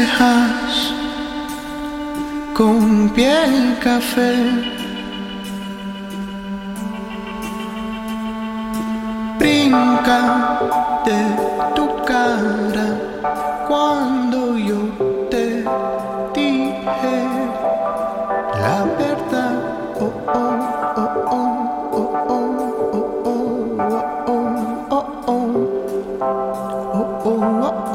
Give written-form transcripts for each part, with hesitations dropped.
cejas con piel café. Brinca de tu cara cuando yo te dije la verdad. Oh, oh, oh, oh, oh, oh, oh, oh, oh, oh, oh, oh, oh, oh,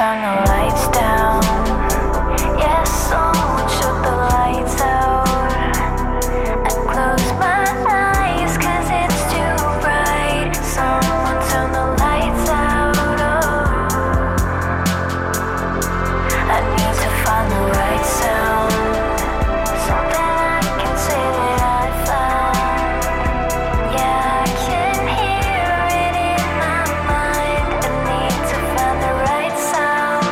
Sound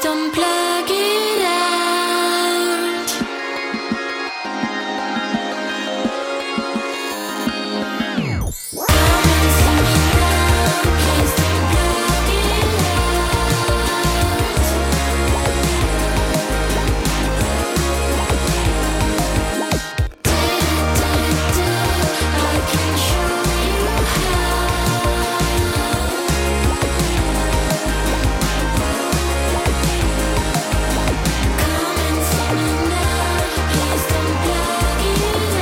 unplug it out. Come and see me now, please don't plug it out. I can show you Come and see me now, please don't plug it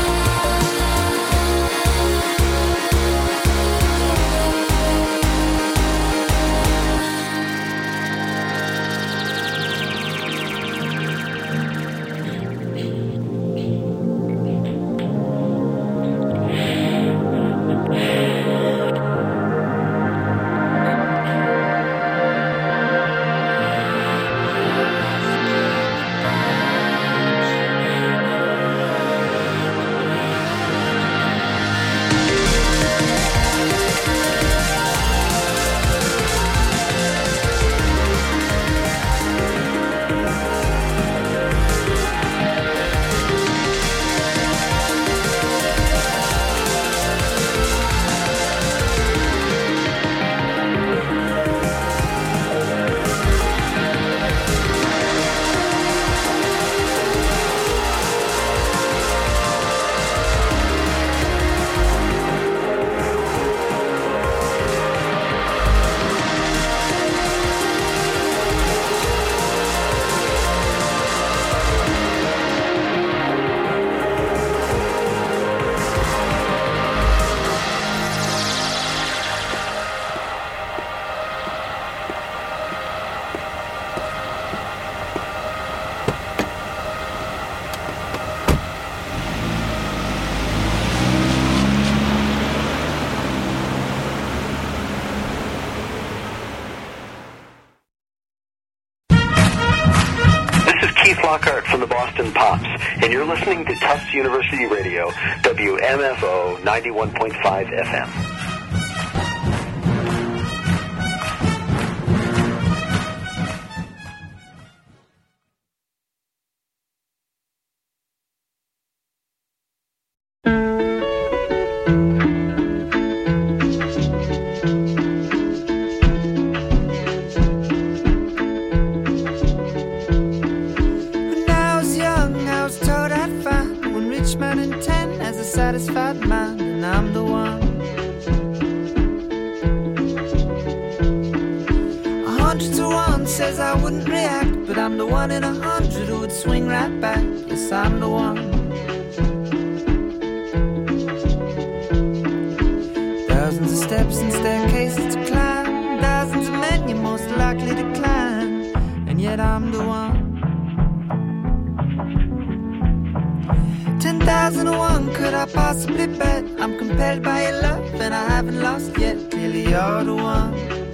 Keith Lockhart from the Boston Pops, and you're listening to Tufts University Radio, WMFO 91.5 FM. When I was young, I was told I'd find one rich man in 10 has a satisfied mind, and I'm the one. 100 to 1 says I wouldn't react, but I'm the 1 in 100 who would swing right back. Yes, I'm the one. Thousands of steps and staircases to climb, thousands of men you're most likely to climb, and yet I'm the one. 10,001 could I possibly bet? I'm compelled by your love and I haven't lost yet. Clearly you're the one.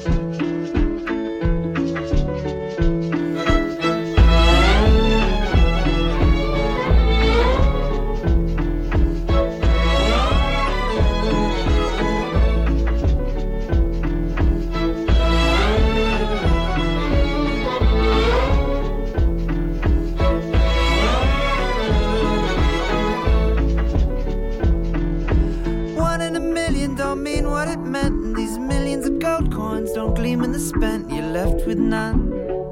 One in a million don't mean what it meant, and these millions of gold coins don't gleam in the spent. You're left with none.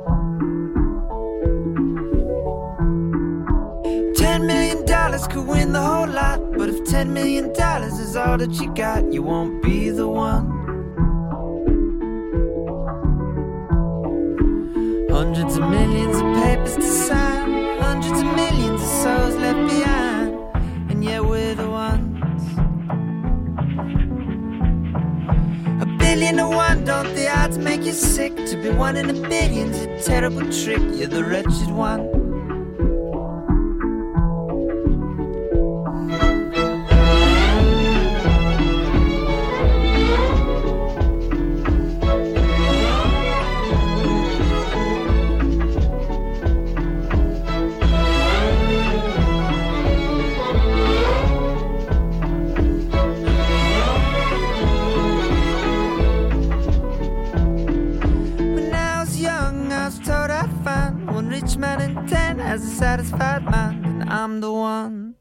10 million dollars could win the whole lot, but if 10 million dollars is all that you got, you won't be the one. Hundreds of millions of papers to sign, hundreds of millions of souls left behind, and yet we're the ones. A billion to one, don't the odds make you sick? To be 1 in a billion's a terrible trick. You're the wretched one. When I was young, I was told rich man in 10 has a satisfied mind, and I'm the one.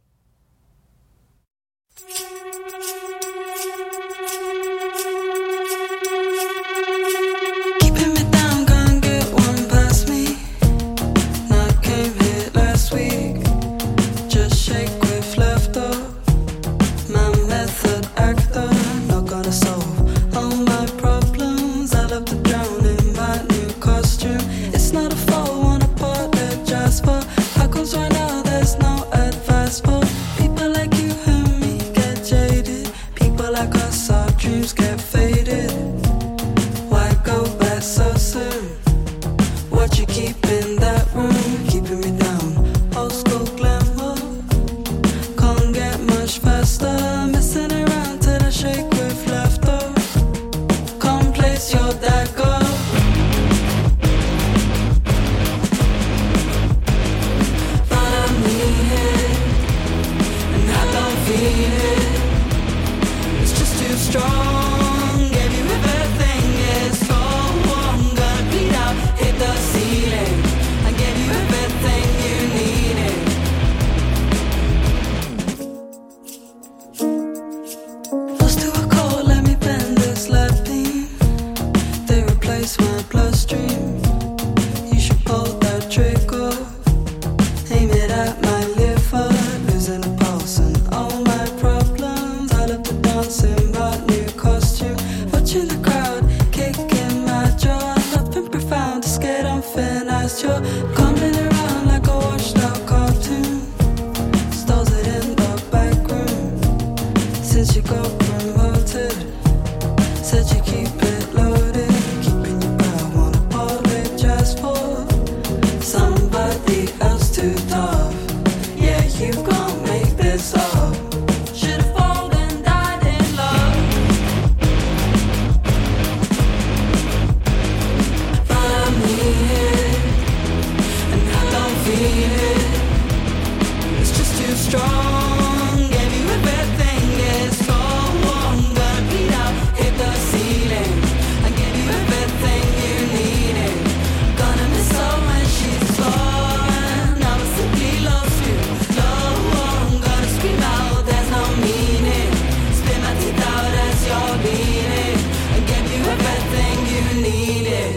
Keeping me down, can't get one past me. Now I came here last week, just shake with laughter. My method actor, not gonna solve all my problems. I love to drown in my new costume. It's not a fault, won't apologize for. How comes right now there's no advice for people like you and me get jaded. People like us, our dreams get faded. Why go back so soon? What you keep in that room, keeping me down. Old school glamour can't get much faster. Messing around till I shake with laughter. Come place your dagger. But I need it, and I don't feel it. It's just too strong. Gave you everything, it's gone. Gonna bleed out, hit the ceiling. I gave you everything you needed. Lost to a cold, let me bend this light beam. They replace my bloodstream. You should pull that trigger. Aim it at my liver, losing the pulse and all my problems. I love to dance in my new costume. Watching the crowd, kicking my jaw. Nothing profound, scared unfinished. You're coming around like a washed out cartoon. Stores it in the back room. Since you got promoted, said you keep it loaded. Keeping you proud, won't apologize for somebody else too tough. Yeah, you gon' make this up. Should've fallen and died in love. But I need it, and I don't feel it. It's just too strong. Gave you everything, it's gone. Gonna bleed out, hit the ceiling. I gave you everything you needed. Gonna miss her when she's gone. I was simply lost to love. Gonna scream out, there's no meaning. Spit my teeth out as you're bleeding. I gave you everything you needed.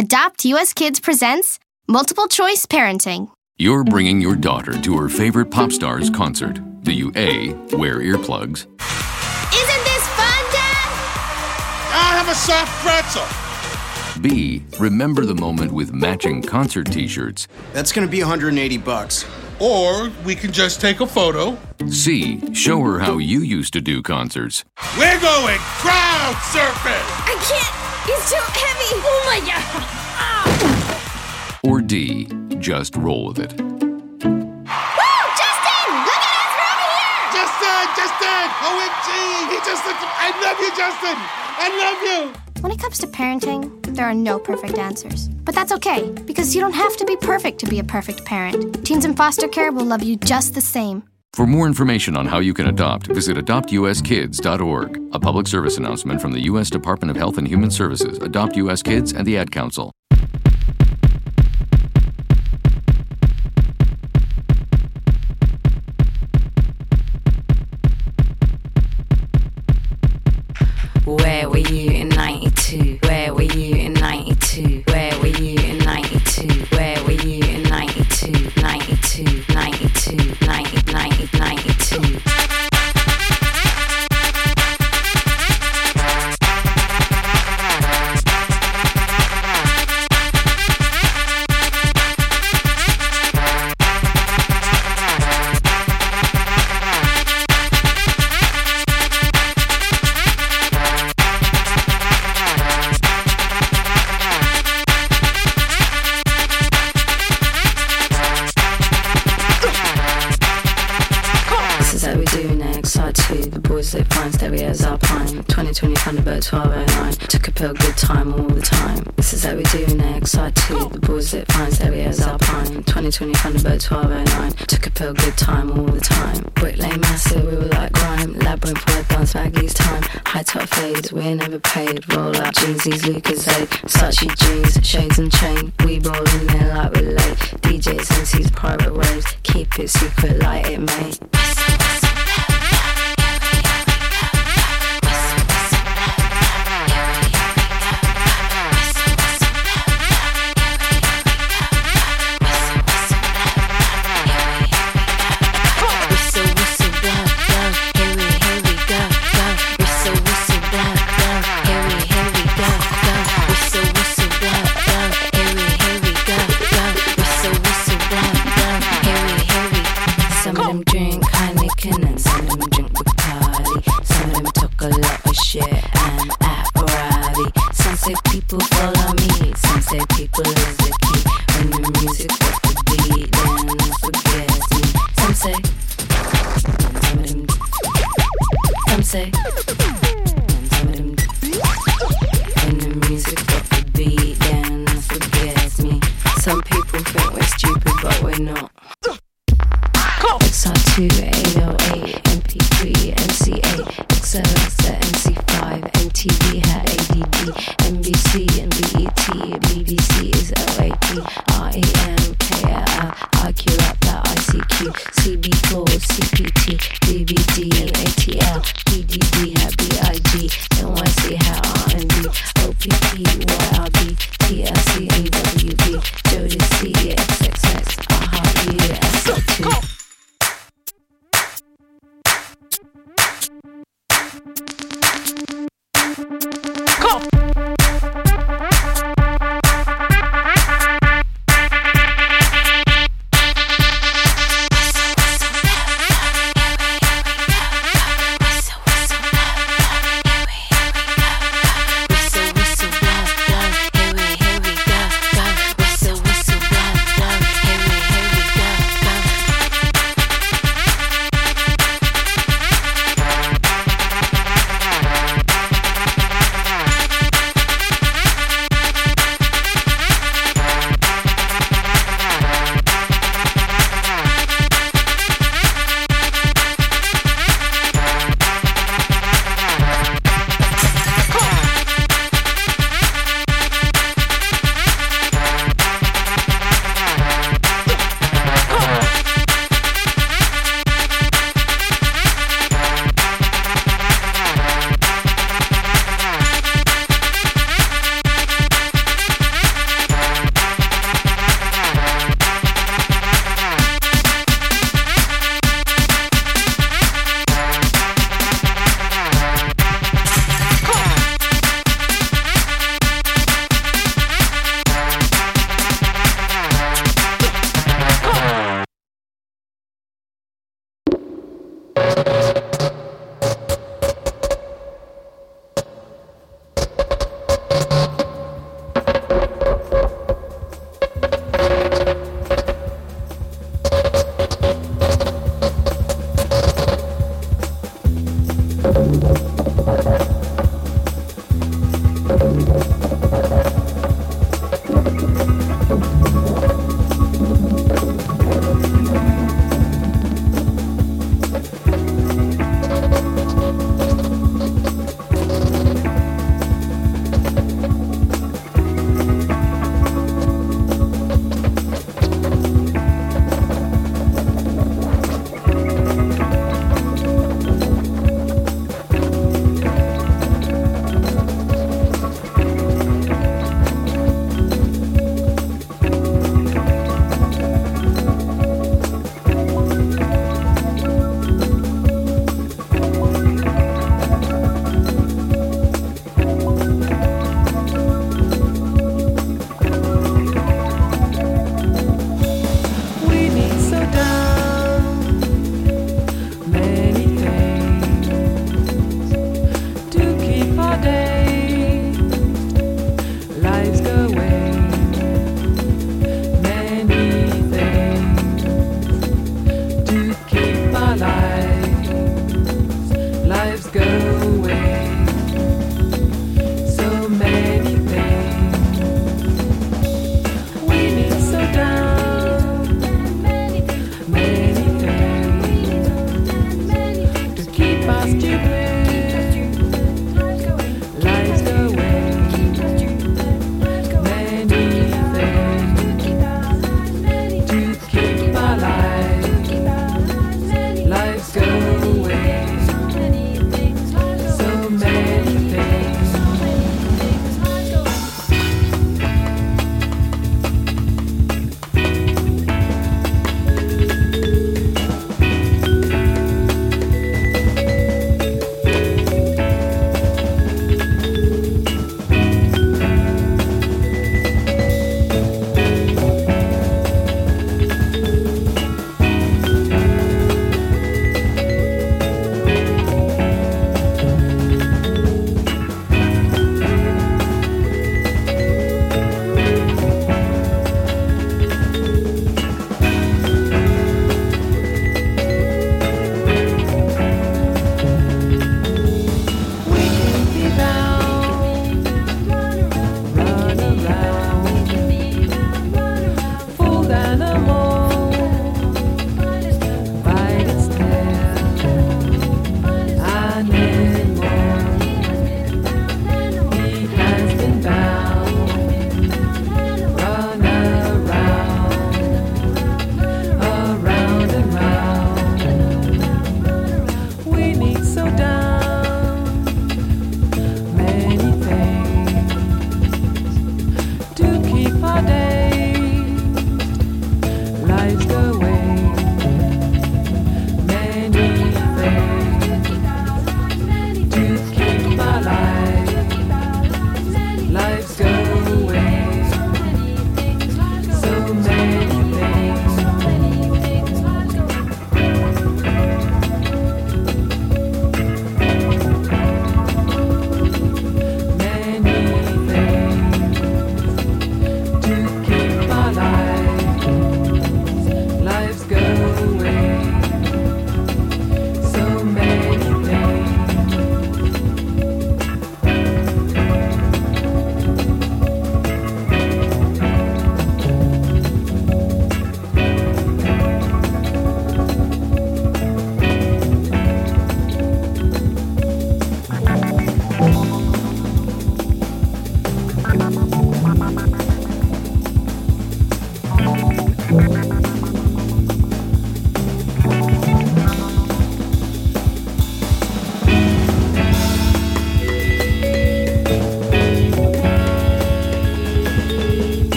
Adopt US Kids presents Multiple Choice Parenting. You're bringing your daughter to her favorite pop star's concert. Do you A, wear earplugs? Isn't this fun, Dad? I'll have a soft pretzel. B, remember the moment with matching concert t-shirts? That's gonna be $180. Or we can just take a photo. C, show her how you used to do concerts. We're going crowd surfing. I can't. It's too heavy. Oh, my God. Or D, just roll with it. Woo! Justin! Look at us. We're over here. Justin! OMG! He just looked. I love you, Justin! I love you! When it comes to parenting, there are no perfect answers. But that's okay, because you don't have to be perfect to be a perfect parent. Teens in foster care will love you just the same. For more information on how you can adopt, visit adoptuskids.org. A public service announcement from the U.S. Department of Health and Human Services, Adopt U.S. Kids, and the Ad Council. Where were you in 92? Where were you in 92? Where were you in 92? Where were you in 92? 92, 92, 90, 90, 92. The boys that find stereos Alpine 2020 Thunderbird 1209. Took a pill, good time all the time. This is how we do in XR2. The boys that find stereos Alpine 2020 Thunderbird 1209. Took a pill, good time all the time. Brick Lane massive, we were like grime. Labyrinth word dance baggies time. High top fades, we're never paid. Roll up Jeezy's Lucasade. Sachi jeans, shades and chain. We roll in there like we're late. DJs MC's private waves. Keep it secret like it may.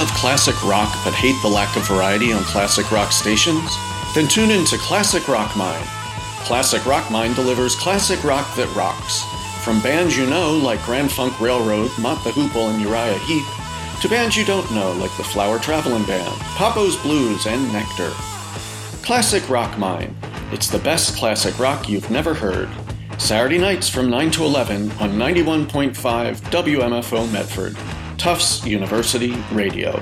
love classic rock but hate the lack of variety on classic rock stations? Then tune in to Classic Rock Mind. Classic Rock Mind delivers classic rock that rocks. From bands you know like Grand Funk Railroad, Mott the Hoople, and Uriah Heep, to bands you don't know like the Flower Traveling Band, Papo's Blues, and Nectar. Classic Rock Mind. It's the best classic rock you've never heard. Saturday nights from 9 to 11 on 91.5 WMFO Medford. Tufts University Radio.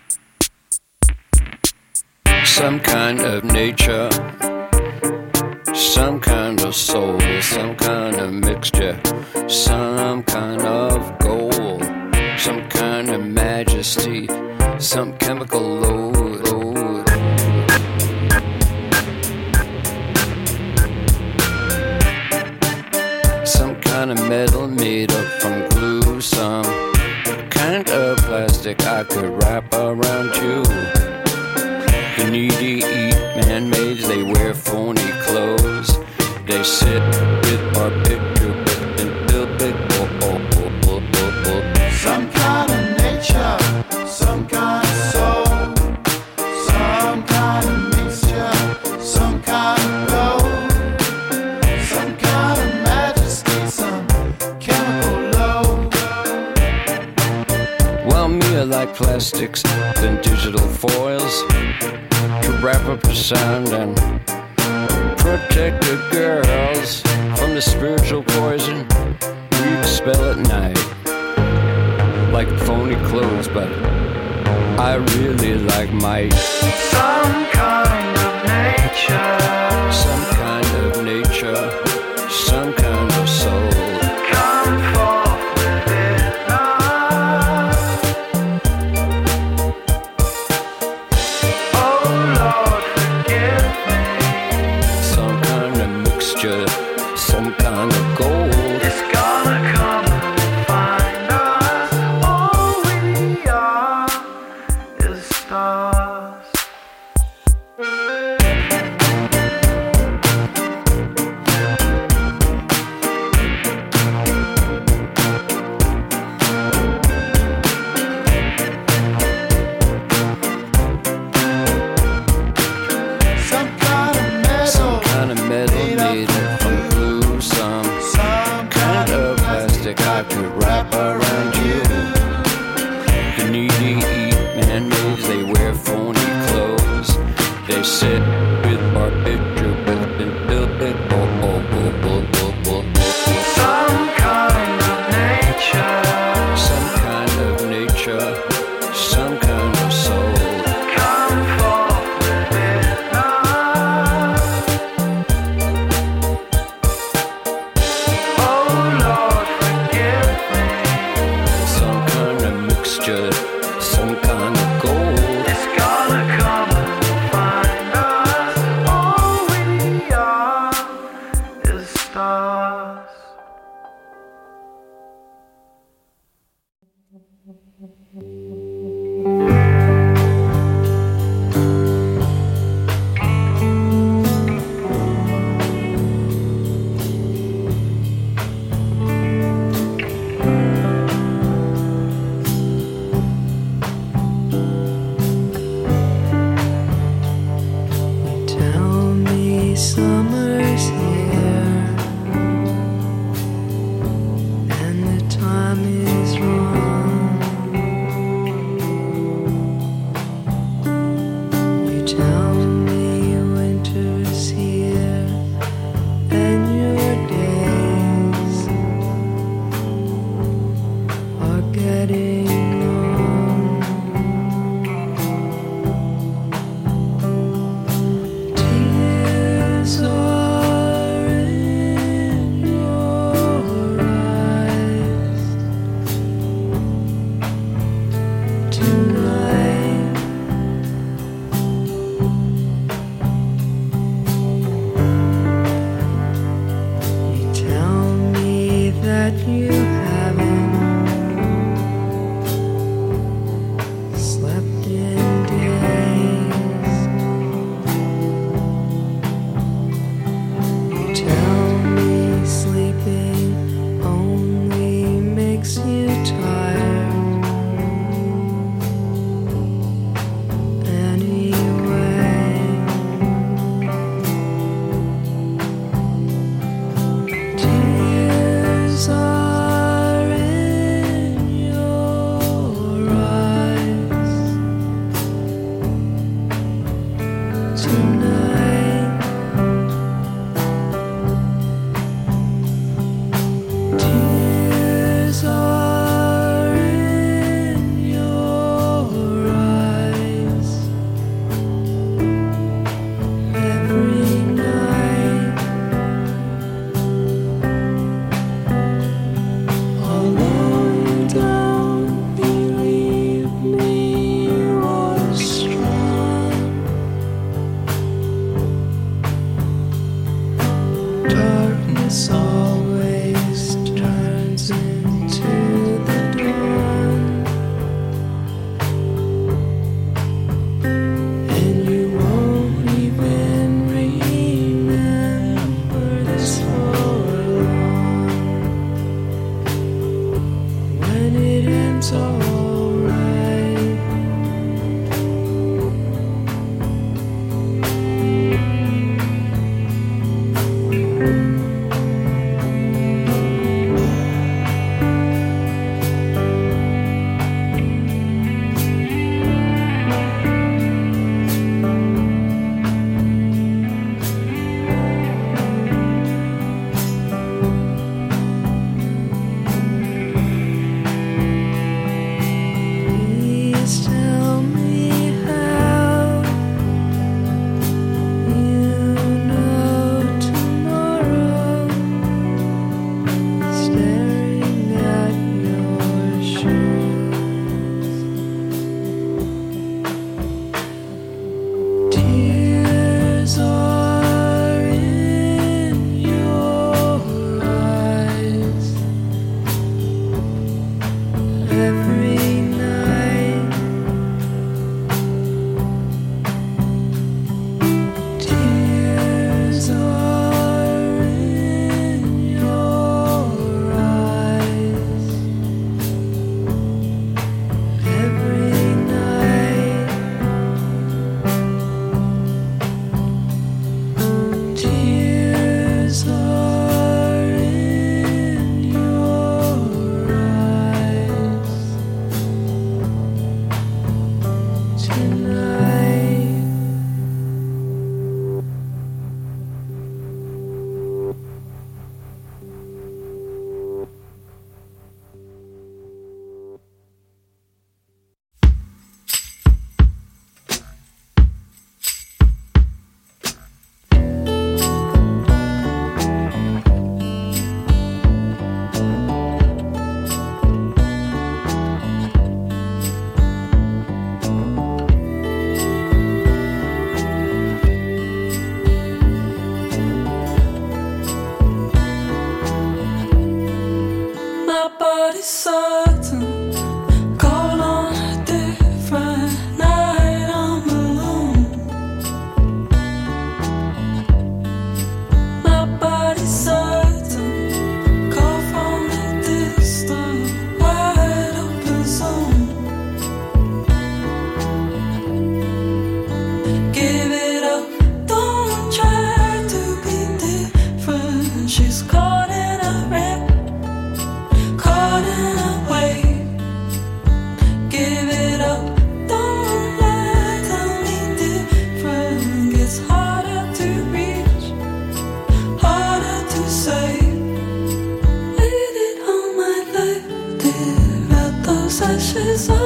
some kind of nature some kind of soul, some kind of mixture, some kind of gold, some kind of majesty, some chemical load. Some kind of metal made up from glue, some kind of plastic I could wrap around you. The needy eat man-maids, they wear phony clothes. They sit with our picture and build big some kind of nature, some kind of soul, some kind of mixture, some kind of gold, some kind of majesty, some chemical load. Well, me, I like plastics than digital foils to wrap up the sound and protect the girls from the spiritual poison we expel at night. Like phony clothes, but I really like Mike. Some kind of nature, some kind of nature, some kind of soul. Come forth with it now. Oh Lord, forgive me. Some kind of mixture, some kind of gold. It's gonna come and find us. All we are is stars. Some kind of metal made up from glue, some kind of plastic I could wrap around you. The needy eat man-maids, they wear phony clothes. They sit with our picture and build big Some kind of nature, some kind of nature, some kind of soul. come forth with it now. Oh Lord, forgive me. Some kind of mixture, some kind of gold. It's gonna come and find us. All we are is stars. Tell me summer's here and the time is wrong. You tell me winter's here and your days are getting long. Tears are in your eyes tonight. You tell me that you haven't slept in days. You tell me sleeping only makes you tired.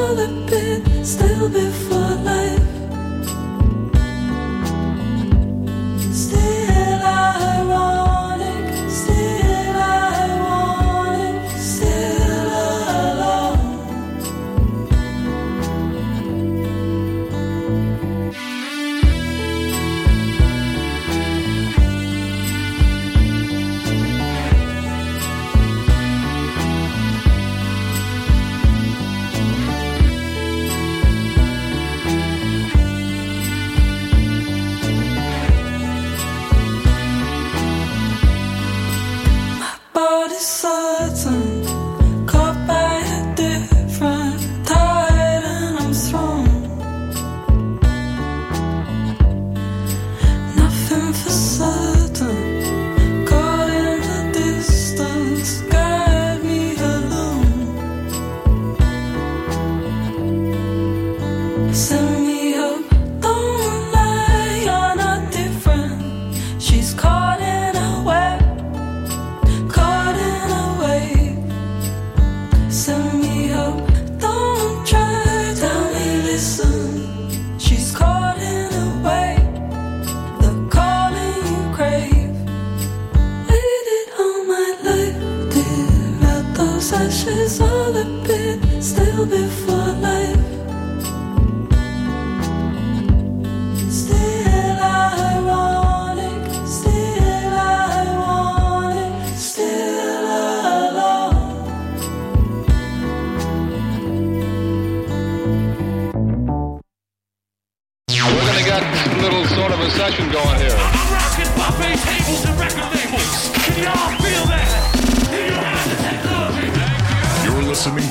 all a bit still before life. Still ironic, still ironic, still alone. Body's certain, caught by a different tide, and I'm thrown. Nothing for certain, caught in the distance, guide me alone. Send me up, don't lie, you're not different. She's caught in a web, caught in a wave. Send me up, don't try, tell me listen. She's caught in a wave, the calling you crave. Waited all my life, did out those ashes all a bit, still before life. Still ironic, still ironic, still alone. We're gonna get a little sort of a session going here. I'm rocking buffet tables and record labels. Can y'all feel that? Do you have the technology? You're listening